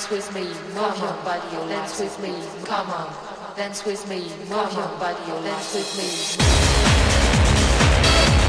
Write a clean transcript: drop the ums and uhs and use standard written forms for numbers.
dance with me, move your body, or dance with me, come on, dance with me, move your body, or dance with me.